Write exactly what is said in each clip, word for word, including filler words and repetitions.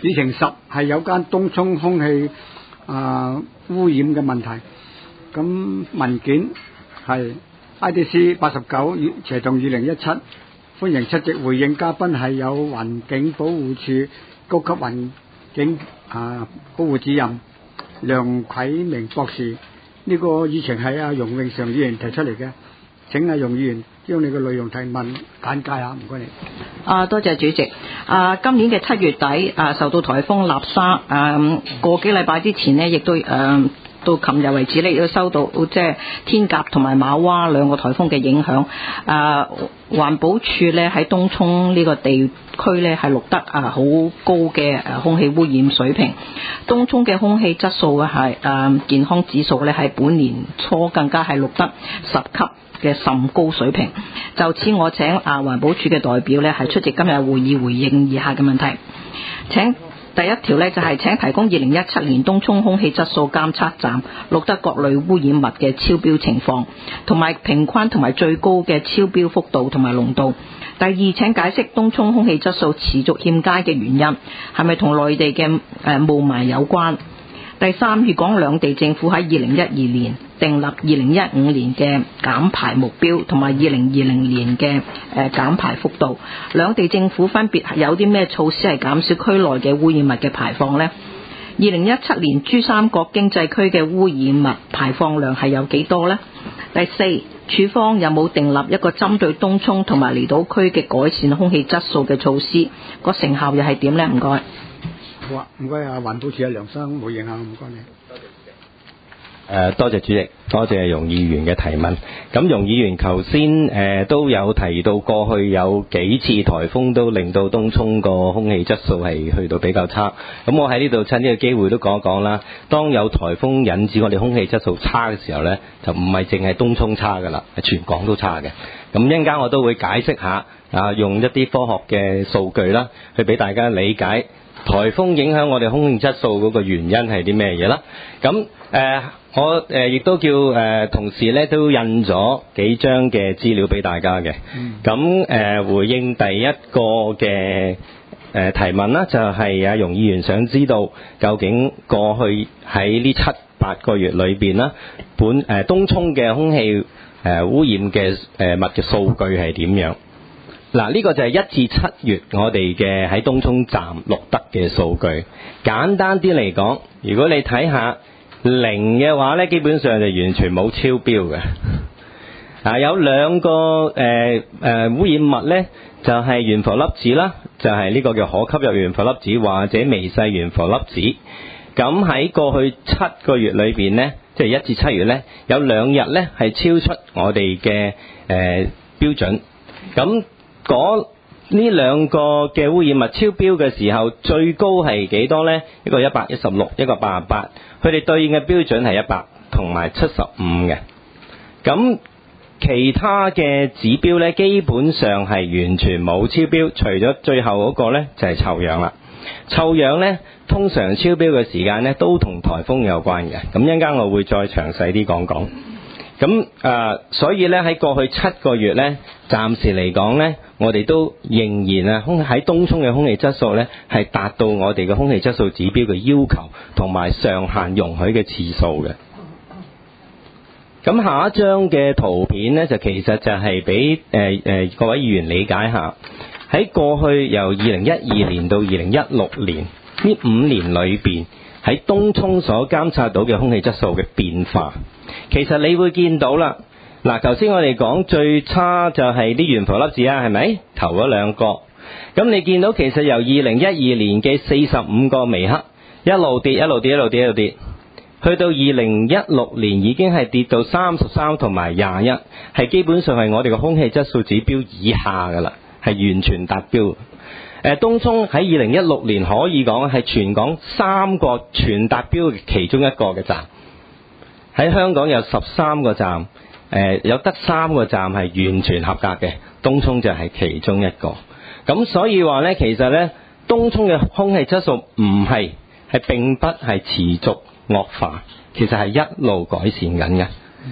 議程十係有關東涌空氣啊污染嘅問題。咁文件係 I D C 八十九斜洞二零一七，歡迎出席回應嘉賓係有環境保護署高級環境啊保護主任梁啟明博士。呢、這個議程係阿容永常議員提出嚟嘅，請阿容議員將你嘅內容提問簡介下，唔該你。 啊，多謝主席。啊，今年嘅七月底啊，受到颱風納沙啊，個幾禮拜之前呢，亦都誒。啊到琴日為止咧，亦都收到即係天鴿同埋瑪娃兩個颱風嘅影響。啊，環保署咧喺東涌呢個地區咧係錄得啊好高嘅誒空氣污染水平。東涌嘅空氣質素嘅係誒健康指數咧喺本年初更加係錄得十級嘅甚高水平。就此，我請啊環保署嘅代表咧係出席今日會議回應以下嘅問題。請第一條呢，就係請提供二零一七年東涌空氣質素監測站錄得各類污染物嘅超標情況，同埋平均同埋最高嘅超標幅度同埋濃度。第二，請解釋東涌空氣質素持續欠佳嘅原因，係咪同內地嘅誒霧霾有關？第三，粵港兩地政府喺二零一二年訂立二零一五年嘅減排目標，同埋二零二零年嘅誒減排幅度，兩地政府分別有啲咩措施係減少區內嘅污染物嘅排放呢？二零一七年珠三角經濟區嘅污染物排放量係有幾多呢？第四，署方有冇訂立一個針對東涌同埋離島區嘅改善空氣質素嘅措施？個成效又係點呢？唔該。 好啊，唔該啊，環保署阿梁生回應下，唔該你。 誒，多謝主席，多謝容議員嘅提問。咁容議員頭先誒都有提到，過去有幾次颱風都令到東涌個空氣質素係去到比較差。咁我喺呢度趁呢個機會都講一講啦。當有颱風引致我哋空氣質素差嘅時候呢，就唔係淨係東涌差噶啦，係全港都差嘅。咁一陣間我都會解釋下啊，用一啲科學嘅數據啦，去俾大家理解颱風影響我哋空氣質素嗰個原因係啲咩嘢啦。咁誒。呃我誒亦、呃、都叫誒、呃、同事咧都印咗幾張嘅資料俾大家嘅。咁誒、呃、回應第一個嘅誒、呃、提問啦，就係、是、阿容議員想知道究竟過去喺呢七八個月裏邊啦，本誒、呃、東涌嘅空氣誒、呃、污染嘅誒、呃、物嘅數據係點樣？嗱，呢、這個就係一至七月我哋嘅喺東涌站錄得嘅數據。簡單啲嚟講，如果你睇下零嘅話咧，基本上就完全冇超標嘅。啊，有兩個誒誒、呃、污染物咧，就係懸浮粒子啦，就係、是、呢個叫可吸入懸浮粒子或者微細懸浮粒子。咁喺過去七個月裏邊咧，即係一至七月咧，有兩日咧係超出我哋嘅誒標準。咁嗰呢兩個嘅污染物超標嘅時候，最高係幾多呢？一個一百一十六，一個八十八。佢哋對應嘅標準係一百同埋七十五嘅。咁其他嘅指標呢，基本上係完全冇超標，除咗最後嗰個呢，就係臭氧啦。臭氧呢，通常超標嘅時間呢，都同颱風有關嘅。咁一陣間我會再詳細啲講講。咁誒、呃，所以咧喺過去七個月咧，暫時嚟講咧，我哋都仍然啊，空喺東涌嘅空氣質素咧，係達到我哋嘅空氣質素指標嘅要求同埋上限容許嘅次數嘅。咁下一張嘅圖片咧，就其實就係俾誒誒各位議員理解下，喺過去由二零一二年到二零一六年呢五年裏邊，喺東涌所監察到嘅空氣質素嘅變化。其實你會見到啦，嗱，頭先我哋講最差就係啲懸浮粒子啊，係咪？頭嗰兩個，咁你見到其實由二零一二年嘅四十五個微克一路跌，一路跌，一路跌，一路跌，去到二零一六年已經係跌到三十三同埋廿一，係基本上係我哋嘅空氣質素指標以下噶啦，係完全達標。誒，東涌喺二零一六年可以講係全港三個全達標嘅其中一個嘅站。喺香港有十三個站，誒、呃、有得三個站係完全合格嘅，東涌就係其中一個。咁所以話呢，其實呢，東涌嘅空氣質素唔係係並不係持續惡化，其實係一路改善緊嘅。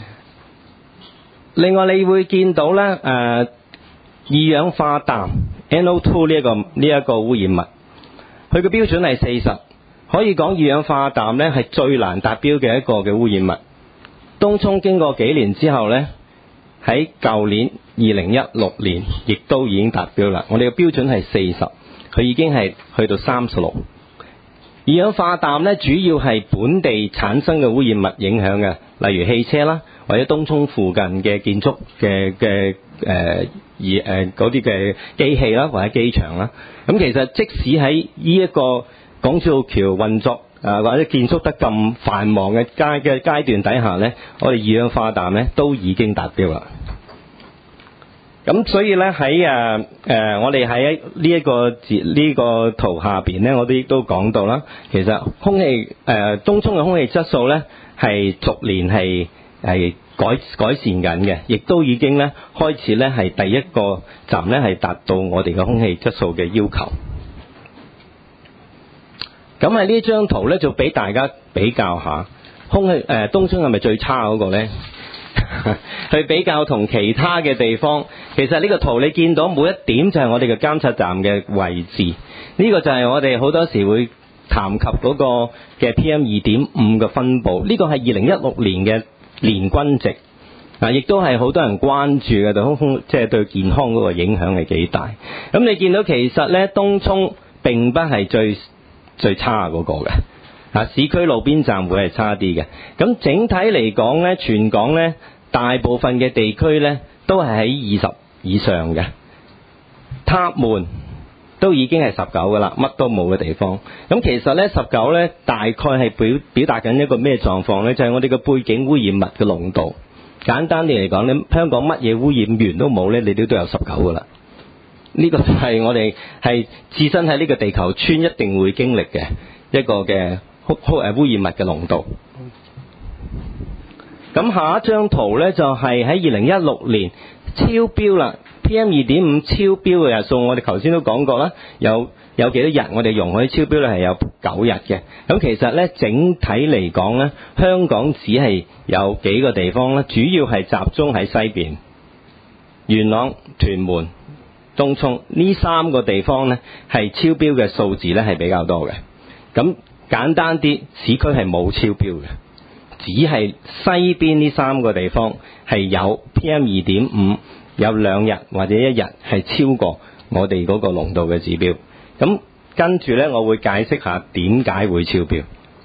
另外你會見到呢，誒、呃、二氧化氮 N O 二 呢一個呢一個污染物， 佢嘅標準係四十，可以講二氧化氮呢係最難達標嘅一個嘅污染物。東涌經過幾年之後呢，喺舊年二零一六年亦都已經達標啦。我哋嘅標準係四十，佢已經係去到三十六。二氧化氮呢，主要係本地產生嘅污染物影響嘅，例如汽車啦，或者東涌附近嘅建築嘅嘅誒而誒嗰啲嘅機器啦，或者機場啦。咁其實即使喺呢一個港珠澳橋運作啊或者建築得咁繁忙嘅階嘅階段底下呢，我哋二氧化氮呢都已經達標啦。咁所以咧喺誒誒我哋喺呢一個字呢個圖下邊咧，我哋亦都講到啦。其實空氣誒、呃、東涌嘅空氣質素咧係逐年係係改改善緊嘅，亦都已經咧開始咧係第一個站咧係達到我哋嘅空氣質素嘅要求。咁喺呢張圖咧就俾大家比較下空氣誒、呃、東涌係咪最差嗰個咧？去比較同其他嘅地方，其實呢個圖你見到每一點就係我哋嘅監測站嘅位置，呢個就係我哋好多時會談及嗰個嘅 P M 二點五嘅分佈，呢個係二零一六年嘅年均值，啊，亦都係好多人關注嘅，對空空即係對健康嗰個影響係幾大。咁你見到其實呢，東涌並不係最最差嗰個嘅。啊，市區路邊站會係差啲嘅。咁整體嚟講呢，全港呢大部分嘅地區呢都係喺二十以上嘅。塔門都已經係十九噶啦，乜都冇嘅地方。咁其實呢十九呢大概係表表達緊一個咩狀況呢？就係我哋嘅背景污染物嘅濃度。簡單啲嚟講呢，香港乜嘢污染源都冇呢，你都都有十九噶啦。呢個就係我哋係置身喺呢個地球村一定會經歷嘅一個嘅污污誒污染物嘅濃度。咁下一張圖呢，就係喺二零一六年超標啦 ，P M 二點五超標嘅日數，我哋頭先都講過啦，有有幾多日我哋容許超標呢？係有九日嘅。咁其實呢，整體嚟講呢，香港只係有幾個地方呢，主要係集中喺西邊，元朗、屯門、東涌呢三個地方呢，係超標嘅數字呢係比較多嘅。咁簡單啲，市區係冇超標嘅，只係西邊呢三個地方係有 P M 二點五，有兩日或者一日係超過我哋嗰個濃度嘅指標。咁跟住呢，我會解釋下點解會超標。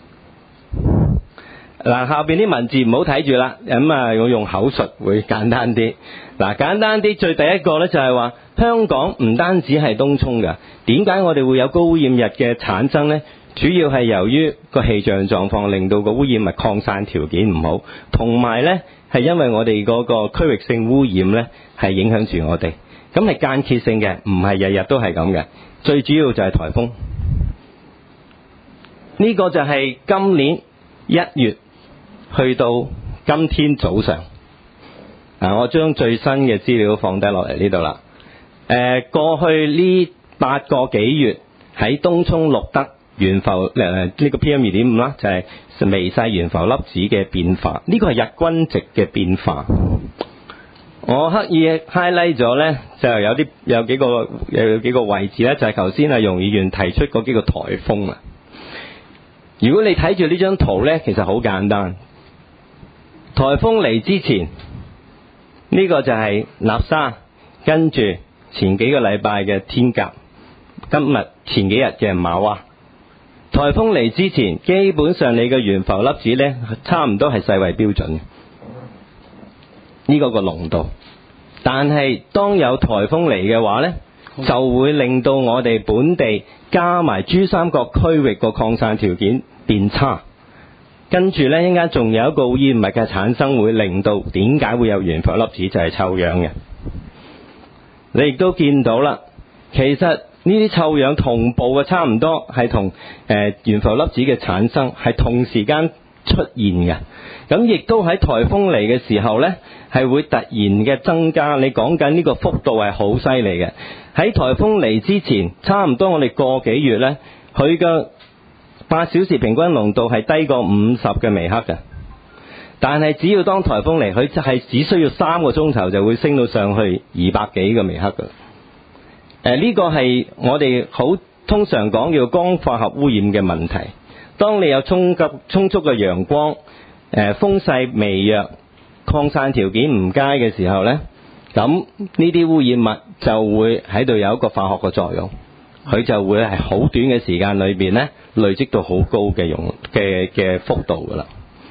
嗱，下邊啲文字唔好睇住啦，咁啊我用口述會簡單啲。嗱，簡單啲，最第一個呢就係話香港唔單止係東涌㗎，點解我哋會有高污染日嘅產生呢？主要係由於個氣象狀況令到個污染物擴散條件唔好，同埋呢係因為我哋嗰個區域性污染呢係影響住我哋，咁係間歇性嘅，唔係日日都係咁嘅。最主要就係颱風，呢個就係今年一月去到今天早上，啊，我將最新嘅資料放低落嚟呢度啦。誒，過去呢八個幾月喺東涌錄得懸浮誒呢個 P M 二點五啦，就係微細懸浮粒子嘅變化，呢個係日均值嘅變化。我刻意 highlight 咗呢，就有啲有幾個有幾個位置呢，就係頭先阿容議員提出嗰幾個颱風啊。如果你睇住呢張圖呢，其實好簡單。颱風嚟之前，呢個就係納沙，跟住前幾個禮拜嘅天鴿，今日前幾日嘅馬娃。颱風嚟之前，基本上你嘅懸浮粒子呢，差唔多係世衛標準，呢個個濃度。但係當有颱風嚟嘅話呢，就會令到我哋本地加埋珠三角區域個擴散條件變差。跟住呢，一陣間仲有一個污染物嘅產生，會令到點解會有懸浮粒子，就係臭氧嘅。你亦都見到啦，其實呢啲臭氧同步嘅差唔多係同誒懸浮粒子嘅產生係同時間出現嘅。咁亦都喺颱風嚟嘅時候呢，係會突然嘅增加。你講緊呢個幅度係好犀利嘅。喺颱風嚟之前，差唔多我哋個幾月呢，佢嘅八小時平均濃度係低過五十嘅微克嘅。但係只要當颱風嚟，佢就係只需要三個鐘頭就會升到上去二百幾個微克嘅。誒、呃、呢、這個係我哋好通常講叫光化學污染嘅問題。當你有充足充足嘅陽光，誒、呃、風勢微弱，擴散條件唔佳嘅時候呢，咁呢啲污染物就會喺度有一個化學嘅作用，佢就會係好短嘅時間裏邊呢累積到好高嘅用嘅嘅幅度噶啦。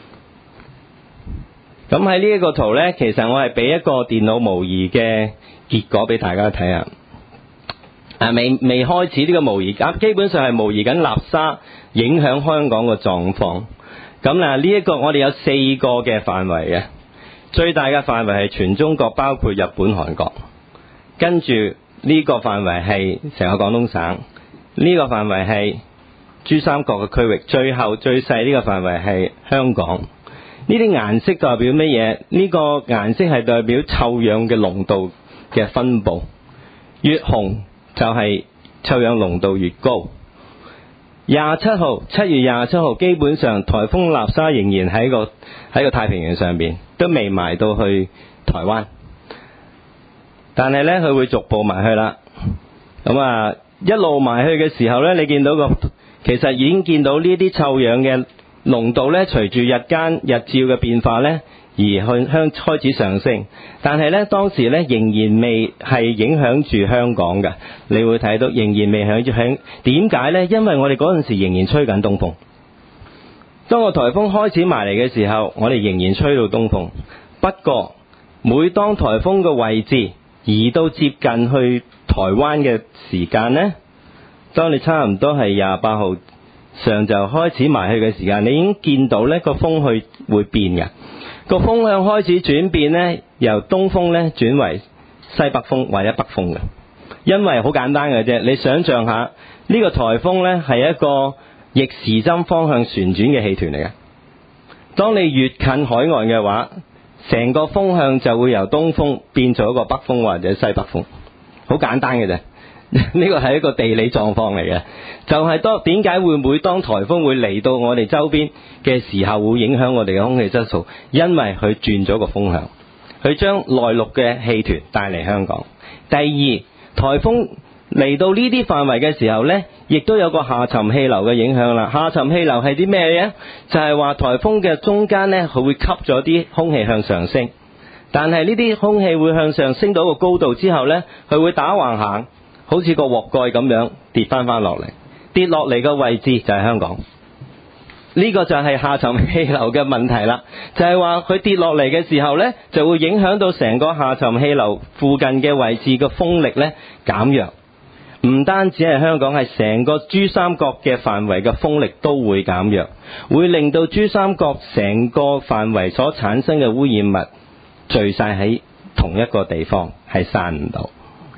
咁喺呢一個圖呢，其實我係俾一個電腦模擬嘅結果俾大家睇下。啊，未未開始呢個模擬，啊，基本上係模擬緊納沙影響香港嘅狀況。咁嗱，呢一個我哋有四個嘅範圍嘅，最大嘅範圍係全中國，包括日本、韓國。跟住呢個範圍係成個廣東省，呢個範圍係珠三角嘅區域，最後最細呢個範圍係香港。呢啲顏色代表乜嘢？呢個顏色係代表臭氧嘅濃度嘅分佈，越紅就係臭氧濃度越高。廿七號，七月廿七號，基本上颱風納沙仍然喺個喺個太平洋上邊，都未埋到去台灣。但係呢，佢會逐步埋去啦。咁啊，一路埋去嘅時候呢，你見到個其實已經見到呢啲臭氧嘅濃度呢，隨住日間日照嘅變化呢，而去向開始上升。但係呢，當時呢，仍然未係影響住香港嘅。你會睇到仍然未響住響。點解呢？因為我哋嗰陣時仍然吹緊東風。當個颱風開始埋嚟嘅時候，我哋仍然吹到東風。不過每當颱風嘅位置移到接近去台灣嘅時間呢，當你差唔多係廿八號上晝開始埋去嘅時間，你已經見到呢個風去會變嘅。個風向開始轉變呢，由東風呢轉為西北風或者北風嘅。因為好簡單嘅啫，你想象下呢個颱風呢係一個逆時針方向旋轉嘅氣團嚟嘅。當你越近海岸嘅話，成個風向就會由東風變做一個北風或者西北風。好簡單嘅啫，呢個係一個地理狀況嚟嘅。就係當點解會每當颱風會嚟到我哋周邊嘅時候，會影響我哋嘅空氣質素？因為佢轉咗個風向，佢將內陸嘅氣團帶嚟香港。第二，颱風嚟到呢啲範圍嘅時候呢，亦都有個下沉氣流嘅影響啦。下沉氣流係啲咩嘢？就係話颱風嘅中間呢，佢會吸咗啲空氣向上升，但係呢啲空氣會向上升到個高度之後呢，佢會打橫行，好似個鑊蓋咁樣跌翻翻落嚟。跌落嚟嘅位置就係香港。呢個就係下沉氣流嘅問題啦，就係話佢跌落嚟嘅時候呢，就會影響到成個下沉氣流附近嘅位置嘅風力呢減弱。唔單止係香港，係成個珠三角嘅範圍嘅風力都會減弱，會令到珠三角成個範圍所產生嘅污染物聚晒喺同一個地方，係散唔到。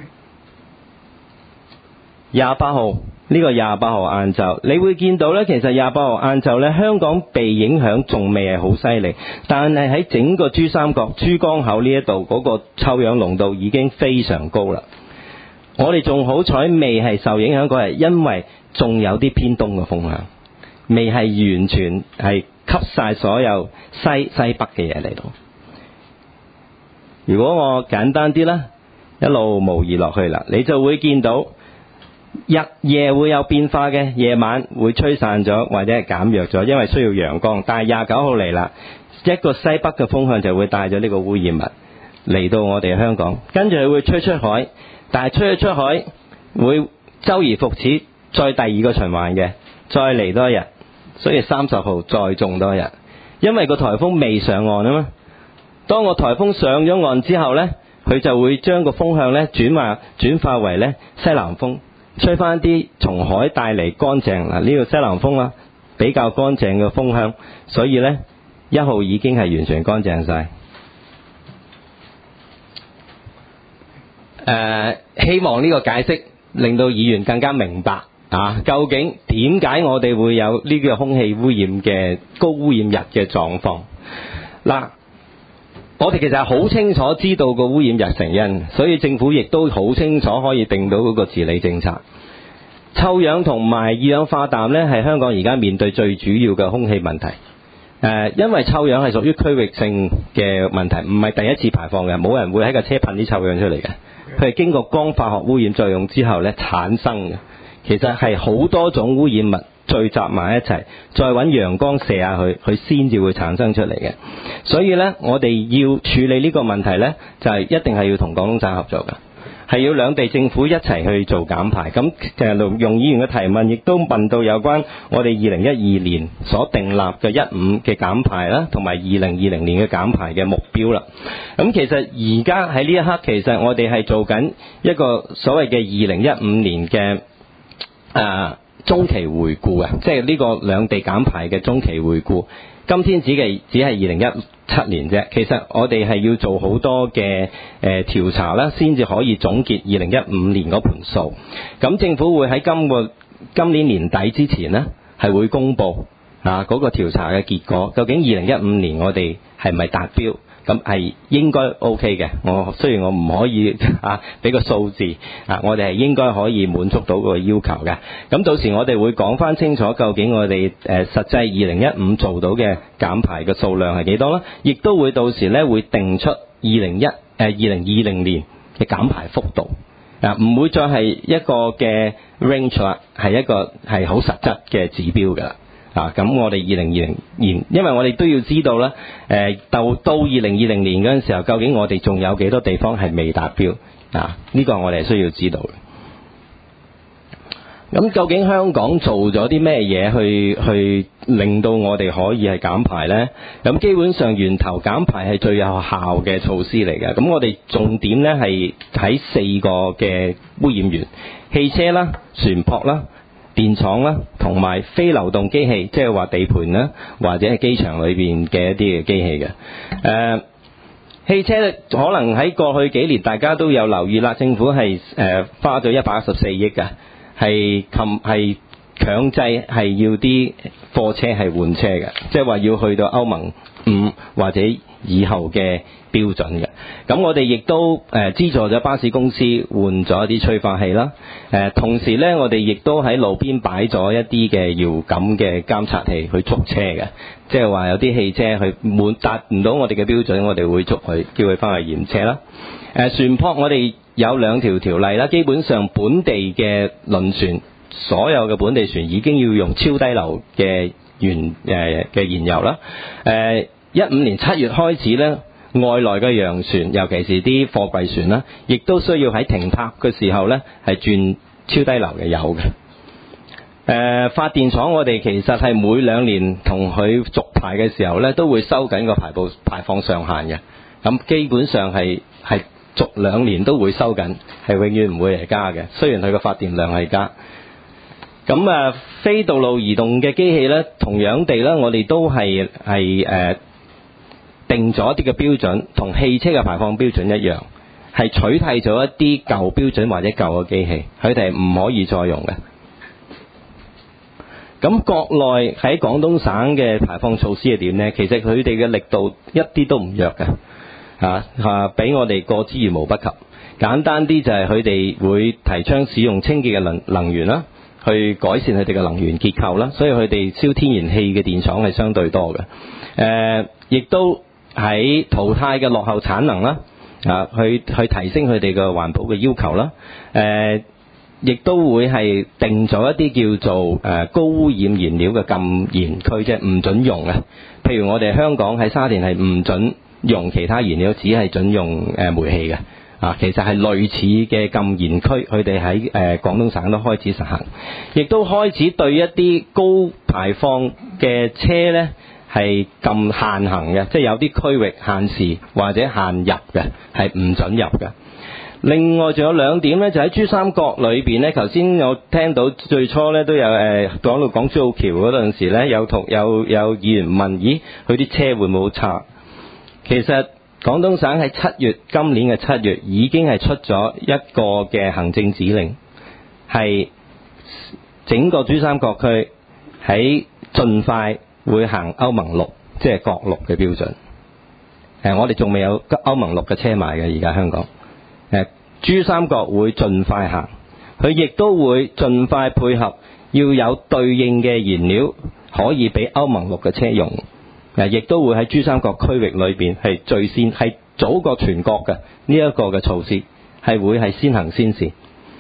廿八號呢個廿八號晏晝，你會見到呢，其實廿八號晏晝呢，香港被影響仲未係好犀利，但係喺整個珠三角珠江口呢一度嗰個臭氧濃度已經非常高啦。我哋仲好彩未係受影響嗰日，因為仲有啲偏東嘅風向，未係完全係吸晒所有西西北嘅嘢嚟到。如果我簡單啲啦，一路模擬落去啦，你就會見到日夜會有變化嘅，夜晚會吹散咗或者係減弱咗，因為需要陽光。但係廿九號嚟啦，一個西北嘅風向就會帶咗呢個污染物嚟到我哋香港，跟住佢會吹出海。但係吹咗出海會周而復始，再第二個循環嘅，再嚟多一日，所以三十號再種多一日，因為個颱風未上岸啊嘛。當個颱風上咗岸之後呢，佢就會將個風向呢轉化轉化為呢西南風，吹翻啲從海帶嚟乾淨嗱，呢個西南風啦，比較乾淨嘅風向，所以呢一號已經係完全乾淨晒。誒、呃，希望呢個解釋令到議員更加明白啊，究竟點解我哋會有呢個空氣污染嘅高污染日嘅狀況？嗱，我哋其實係好清楚知道個污染日成因，所以政府亦都好清楚可以定到嗰個治理政策。臭氧同埋二氧化氮呢，係香港而家面對最主要嘅空氣問題。誒、呃，因為臭氧係屬於區域性嘅問題，唔係第一次排放嘅，冇人會喺架車噴啲臭氧出嚟嘅。佢係經過光化學污染作用之後咧產生嘅。 其實係好多種污染物聚集埋一齊，再揾陽光射下去，佢先至會產生出嚟嘅。所以呢，我哋要處理呢個問題呢，就係一定係要同廣東省合作嘅，係要兩地政府一齊去做減排。咁誒，容議員嘅提問亦都問到有關我哋二零一二年所訂立嘅一五嘅減排啦，同埋二零二零年嘅減排嘅目標啦。咁其實而家喺呢一刻，其實我哋係做緊一個所謂嘅二零一五年嘅誒中期回顧啊，即係呢個兩地減排嘅中期回顧。今天只嘅只係二零一七年啫，其實我哋係要做好多嘅誒調查啦，先至可以總結二零一五年嗰盤數。咁政府會喺今個今年年底之前呢，係會公布啊嗰個調查嘅結果，究竟二零一五年我哋係咪達標？咁係應該 OK 嘅。我雖然我唔可以啊俾個數字啊，我哋係應該可以滿足到個要求嘅。咁到時我哋會講翻清楚，究竟我哋誒、呃、實際二零一五做到嘅減排嘅數量係幾多啦？亦都會到時咧會定出二零一誒二零二零年嘅減排幅度啊，唔會再係一個嘅 range 啦，係一個係好實質嘅指標㗎。啊，咁我哋二零二零年，因為我哋都要知道啦，誒到到二零二零年嗰陣時候，究竟我哋仲有幾多地方係未達標啊？呢個我哋係需要知道嘅。咁究竟香港做咗啲咩嘢去去令到我哋可以係減排呢？咁基本上源頭減排係最有效嘅措施嚟嘅。咁我哋重點呢係喺四個嘅污染源：汽車啦、船舶啦、電廠啦，同埋非流動機器，即係話地盤啦，或者係機場裏邊嘅一啲嘅機器嘅。誒、呃，汽車可能喺過去幾年大家都有留意啦，政府係誒、呃、花咗一百一十四億嘅，係冚係強制係要啲貨車係換車嘅，即係話要去到歐盟五或者以後嘅標準嘅。咁我哋亦都誒、呃、資助咗巴士公司換咗一啲催化器啦。誒、呃、同時咧，我哋亦都喺路邊擺咗一啲嘅遙感嘅監察器去捉車嘅，即係話有啲汽車去滿達唔到我哋嘅標準，我哋會捉佢，叫佢翻去驗車啦。誒、呃、船舶我哋有兩條條例啦，基本上本地嘅輪船，所有嘅本地船已經要用超低硫嘅原誒嘅燃油啦。誒一五年七月開始咧，外來嘅洋船，尤其是啲貨櫃船啦，亦都需要喺停泊嘅時候咧係轉超低硫嘅油嘅。誒、呃、發電廠我哋其實係每兩年同佢續牌嘅時候咧，都會收緊個排布排放上限嘅。咁基本上係係續兩年都會收緊，係永遠唔會係加嘅。雖然佢個發電量係加。咁啊，非道路移動嘅機器咧，同樣地咧，我哋都係係誒定咗一啲嘅標準，同汽車嘅排放標準一樣，係取締咗一啲舊標準或者舊嘅機器，佢哋唔可以再用嘅。咁國內喺廣東省嘅排放措施係點呢？其實佢哋嘅力度一啲都唔弱嘅，嚇嚇比我哋過之而無不及。簡單啲就係佢哋會提倡使用清潔嘅能能源啦，去改善佢哋嘅能源結構啦，所以佢哋燒天然氣嘅電廠係相對多嘅。誒、呃，亦都喺淘汰嘅落後產能啦，啊，去去提升佢哋嘅環保嘅要求啦。誒、呃，亦都會係定咗一啲叫做誒、呃、高污染燃料嘅禁燃區，即係唔準用嘅。譬如我哋香港喺沙田係唔準用其他燃料，只係準用誒煤氣嘅。啊，其實係類似嘅禁燃區，佢哋喺誒廣東省都開始實行，亦都開始對一啲高排放嘅車呢係禁限行嘅，即係有啲區域限時或者限入嘅，係唔準入嘅。另外仲有兩點呢，就喺珠三角裏邊呢，頭先我聽到最初呢都有誒講到港珠澳橋嗰陣時呢，有同有有議員問：咦，佢啲車會唔會好差？其實廣東省喺七月，今年嘅七月已經係出咗一個嘅行政指令，係整個珠三角區喺盡快會行歐盟六，即係國六嘅標準。誒，我哋仲未有歐盟六嘅車賣嘅，而家香港。誒，珠三角會盡快行，佢亦都會盡快配合，要有對應嘅燃料可以俾歐盟六嘅車用。誒，亦都會喺珠三角區域裏邊係最先係早過全國嘅呢一個嘅措施，係會係先行先試。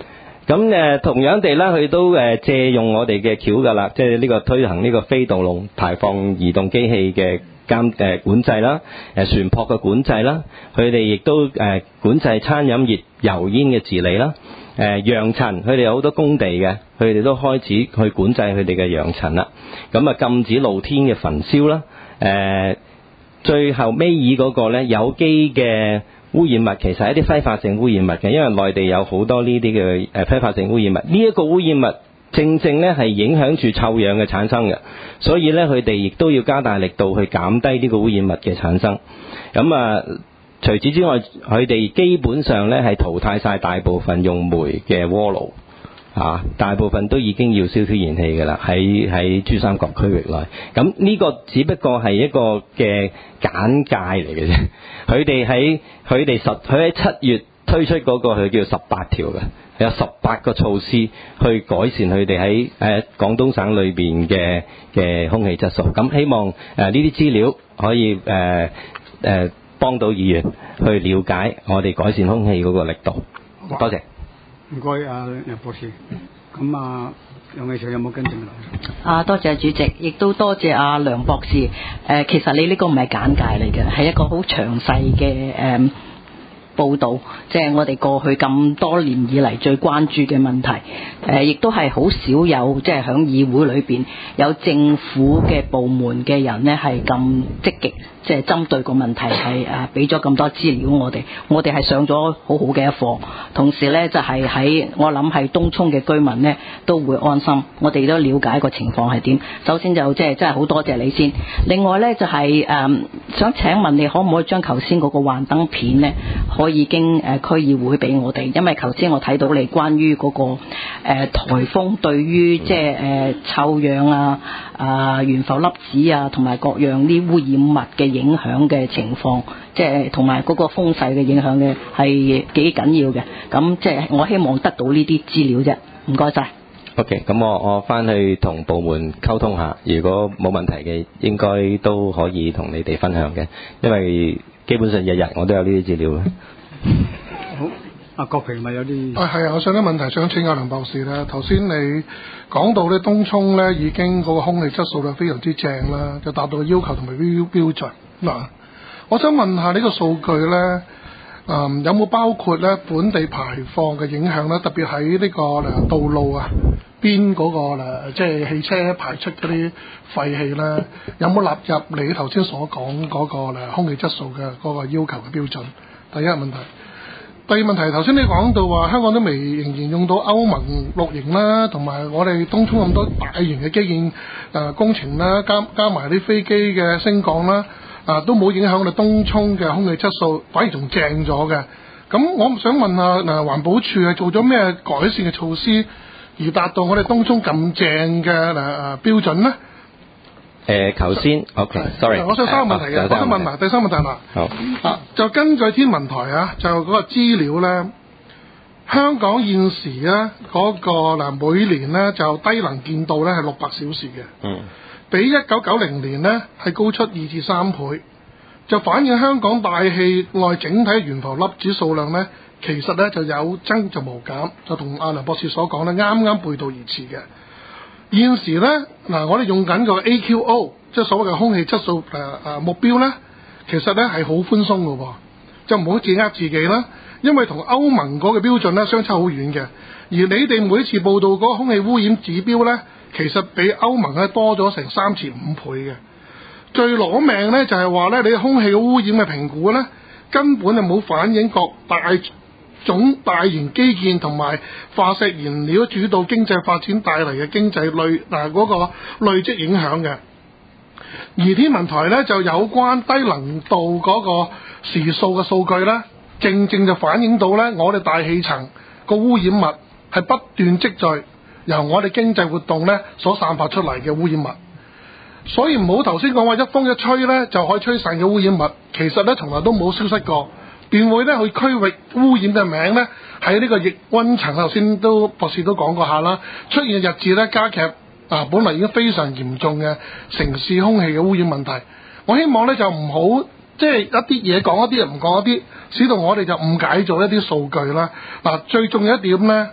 咁誒同樣地啦，佢都誒借用我哋嘅橋㗎啦，即係呢個推行呢個非導龍排放移動機器嘅監誒管制啦，誒船舶嘅管制啦，佢哋亦都誒管制餐飲業油煙嘅治理啦，誒揚塵，佢哋有好多工地嘅，佢哋都開始去管制佢哋嘅揚塵啦。咁啊禁止露天嘅焚燒啦，誒最後尾二嗰個咧有機嘅污染物其實係一啲揮發性污染物嘅，因為內地有好多呢啲嘅誒揮發性污染物，呢、這、一個污染物正正咧係影響住臭氧嘅產生嘅，所以咧佢哋亦都要加大力度去減低呢個污染物嘅產生。咁啊，除此之外，佢哋基本上咧係淘汰晒大部分用煤嘅鍋爐。啊！大部分都已經要燒天然氣㗎啦，喺喺珠三角區域內。咁呢個只不過係一個嘅簡介嚟嘅啫。佢哋喺佢哋實佢喺七月推出嗰個佢叫十八條嘅，有十八個措施去改善佢哋喺誒廣東省裏邊嘅嘅空氣質素。咁希望誒呢啲資料可以誒誒、呃呃、幫到議員去了解我哋改善空氣嗰個力度。多謝。 唔該，阿梁博士。咁啊，楊偉祥有冇跟進啊？ 啊，多謝主席，亦都多謝阿梁博士。誒、呃，其實你呢個唔係簡介嚟嘅，係一個好詳細嘅誒。呃報導，即係我哋過去咁多年以嚟最關注嘅問題，誒、呃，亦都係好少有即係響議會裏邊有政府嘅部門嘅人呢係咁積極，即係針對個問題係誒俾咗咁多資料我哋，我哋係上咗好好嘅一課。同時呢，就係、是、喺我諗係東涌嘅居民呢都會安心，我哋都了解個情況係點。首先就即係真係好多謝你先。另外呢，就係、是、誒、呃、想請問你可唔可以將頭先嗰個幻燈片呢？可以經誒區議會俾我哋，因為頭先我睇到你關於嗰、那個誒、呃、颱風對於即係誒臭氧啊、啊懸浮粒子啊同埋各樣啲污染物嘅影響嘅情況，即係同埋嗰個風勢嘅影響嘅係幾緊要嘅。咁即係我希望得到呢啲資料啫。唔該晒。 OK， 咁我我翻去同部門溝通下，如果冇問題嘅，應該都可以同你哋分享嘅，因為基本上日日我都有呢啲資料啦。 好，阿國平咪有啲啊，係啊！我上啲問題想請阿梁博士咧。頭先你講到咧，東涌咧已經嗰個空氣質素咧非常之正啦，就達到要求同埋標標準嗱。我想問下呢個數據咧，嗯，有冇包括咧本地排放嘅影響咧？特別喺呢個誒道路啊邊嗰個誒，即係汽車排出嗰啲廢氣咧，有冇納入你頭先所講嗰個誒空氣質素嘅嗰個要求嘅標準？第一個問題。第二問題，頭先你講到話香港都未仍然用到歐盟綠營啦，同埋我哋東涌咁多大型嘅基建誒、呃、工程啦，加加埋啲飛機嘅升降啦，啊、呃、都冇影響我哋東涌嘅空氣質素，反而仲正咗嘅。咁我想問下嗱、呃，環保署係做咗咩改善嘅措施，而達到我哋東涌咁正嘅誒誒標準呢？ 誒頭先 OK，sorry， 我想三個問題嘅，我想問埋第三個問題啦。 好啊，就根據天文台啊，就嗰個資料咧，香港現時咧嗰個嗱每年咧就低能見度咧係六百小時嘅， 嗯， 比一九九零年咧係高出二至三倍，就反映香港大氣內整體懸浮粒子數量咧，其實咧就有增就無減，就同阿梁博士所講咧啱啱背道而馳嘅。現時咧嗱，我哋用緊個 A Q O， 即係所謂嘅空氣質素誒誒、呃、目標咧，其實咧係好寬鬆嘅喎，就唔好自呃自己啦。因為同歐盟嗰個標準咧相差好遠嘅，而你哋每次報道嗰個空氣污染指標咧，其實比歐盟咧多咗成三至五倍嘅。最攞命咧就係話咧，你空氣嘅污染嘅評估咧，根本就冇反映各大總大型基建同埋化石燃料主導經濟發展帶嚟嘅經濟累嗱嗰個累積影響嘅。而天文台咧就有關低能度嗰個時數嘅數據咧，正正就反映到咧我哋大氣層個污染物係不斷積聚，由我哋經濟活動咧所散發出嚟嘅污染物。所以唔好頭先講話一風一吹咧就可以吹散嘅污染物，其實咧從來都冇消失過。便會咧去區域污染嘅名咧喺呢個逆溫層，頭先都博士都講過下啦，出現嘅日子咧加劇啊，本來已經非常嚴重嘅城市空氣嘅污染問題。我希望咧就唔好即係一啲嘢講一啲，又唔講一啲，使到我哋就誤解咗一啲數據啦。嗱、啊，最重要一點咧，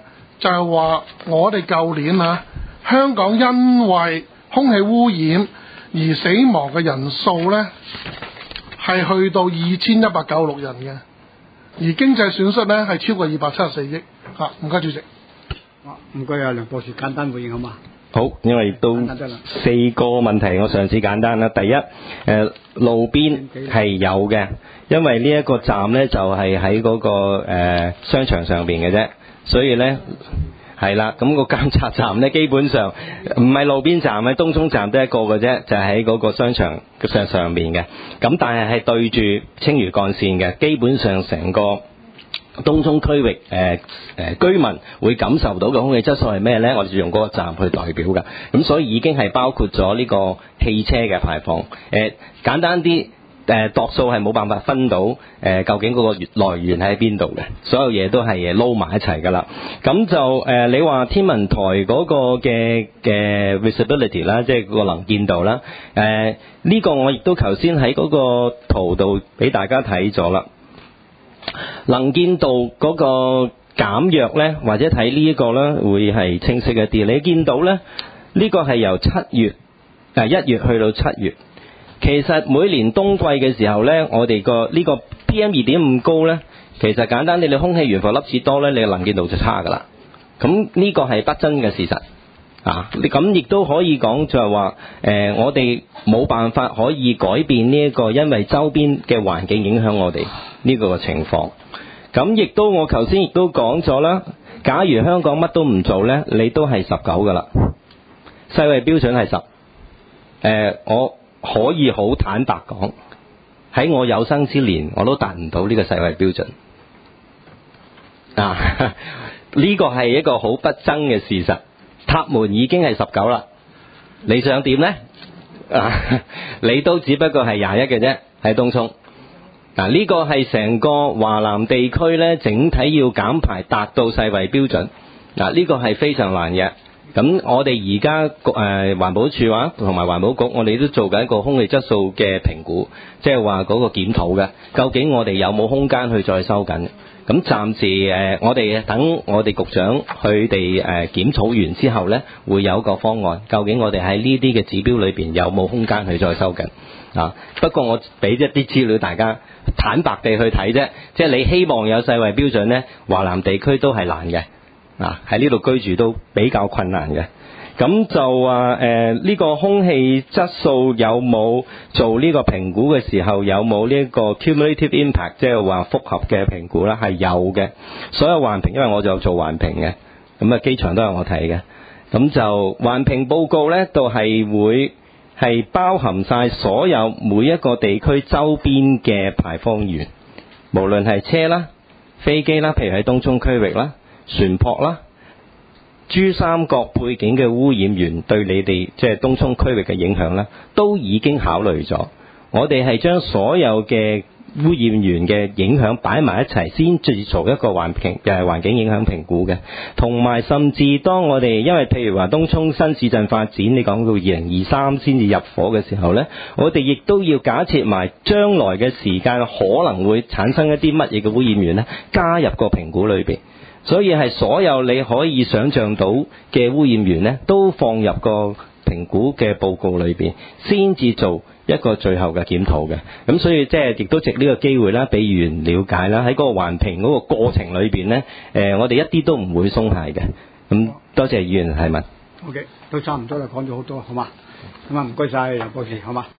就係話我哋舊年啊，香港因為空氣污染而死亡嘅人數呢，係去到二千一百九十六人嘅，而經濟損失呢，係超過二百七十四億。嚇，唔該主席。 唔該啊，梁博士簡單回應好嘛？ 好，因為都四個問題，我嘗試簡單啦。第一，誒、呃、路邊係有嘅，因為呢一個站呢就係喺嗰個、呃、商場上邊嘅啫，所以呢係啦。咁、那個監察站呢，基本上唔係路邊站嘅，東涌站得一個嘅啫，就係、是、喺嗰個商場上上面嘅。咁但係係對住青嶼幹線嘅，基本上成個東涌區域誒誒、呃呃、居民會感受到嘅空氣質素係咩呢？我哋用嗰個站去代表㗎，咁所以已經係包括咗呢個汽車嘅排放。誒、呃、簡單啲誒度數係冇辦法分到誒、呃、究竟嗰個來源喺邊度嘅，所有嘢都係撈埋一齊㗎啦。咁就誒、呃、你話天文台嗰個嘅嘅 visibility 啦，即係個能見度啦。誒、呃、呢、呢個我亦都頭先喺嗰個圖度俾大家睇咗啦。能見度嗰個減弱呢，或者睇呢一個呢，會係清晰一啲。你見到呢，呢個係由七月誒一月去到七月。其實每年冬季嘅時候呢，我哋個呢個 P M 二點五 高呢，其實簡單啲，你空氣懸浮粒子多呢，你嘅能見度就差㗎啦。咁呢個係不爭嘅事實啊！你咁亦都可以講就係話誒，我哋冇辦法可以改變呢一個因為周邊嘅環境影響我哋呢個情況。咁亦都我頭先亦都講咗啦，假如香港乜都唔做呢，你都係十九㗎啦。世衛標準係十。誒，我可以好坦白講，喺我有生之年我都達唔到呢個世衛標準。啊，呢個係一個好不爭嘅事實。塔門已經係十九啦，你想點呢？啊，你都只不過係廿一嘅啫，喺東涌。嗱，呢個係成個華南地區呢，整體要減排達到世衛標準。嗱，呢個係非常難嘅。咁我哋而家誒環保署啊，同埋環保局，我哋都做緊一個空氣質素嘅評估，即係話嗰個檢討嘅。究竟我哋有冇空間去再收緊？咁暫時誒，我哋等我哋局長佢哋誒檢討完之後呢，會有個方案。究竟我哋喺呢啲嘅指標裏邊有冇空間去再收緊？啊，不過我俾一啲資料大家坦白地去睇啫。即係你希望有世衛標準呢，華南地區都係難嘅。啊，喺呢度居住都比較困難嘅。咁就話誒呢個空氣質素有冇做呢個評估嘅時候，有冇呢個 cumulative impact， 即係話複合嘅評估啦？係有嘅。所有環評，因為我就有做環評嘅，咁啊機場都有我睇嘅。咁就環評報告呢，都係會係包含晒所有每一個地區周邊嘅排放源，無論係車啦、飛機啦，譬如喺東涌區域啦、船舶啦、珠三角背景嘅污染源對你哋即係東涌區域嘅影響咧，都已經考慮咗。我哋係將所有嘅污染源嘅影響擺埋一齊，先至做一個環境誒環境影響評估嘅。同埋甚至當我哋因為譬如話東涌新市鎮發展，你講到二零二三先至入伙嘅時候咧，我哋亦都要假設埋將來嘅時間可能會產生一啲乜嘢嘅污染源咧，加入個評估裏邊。所以係所有你可以想像到嘅污染源呢，都放入個評估嘅報告裏邊，先至做一個最後嘅檢討嘅。咁所以即係亦都藉呢個機會啦，俾議員了解啦，喺嗰個環評嗰個過程裏邊呢，誒我哋一啲都唔會鬆懈嘅。咁多謝議員提問。 OK，都差唔多啦，講咗好多，好嘛？咁啊，唔該晒梁博士，好嘛？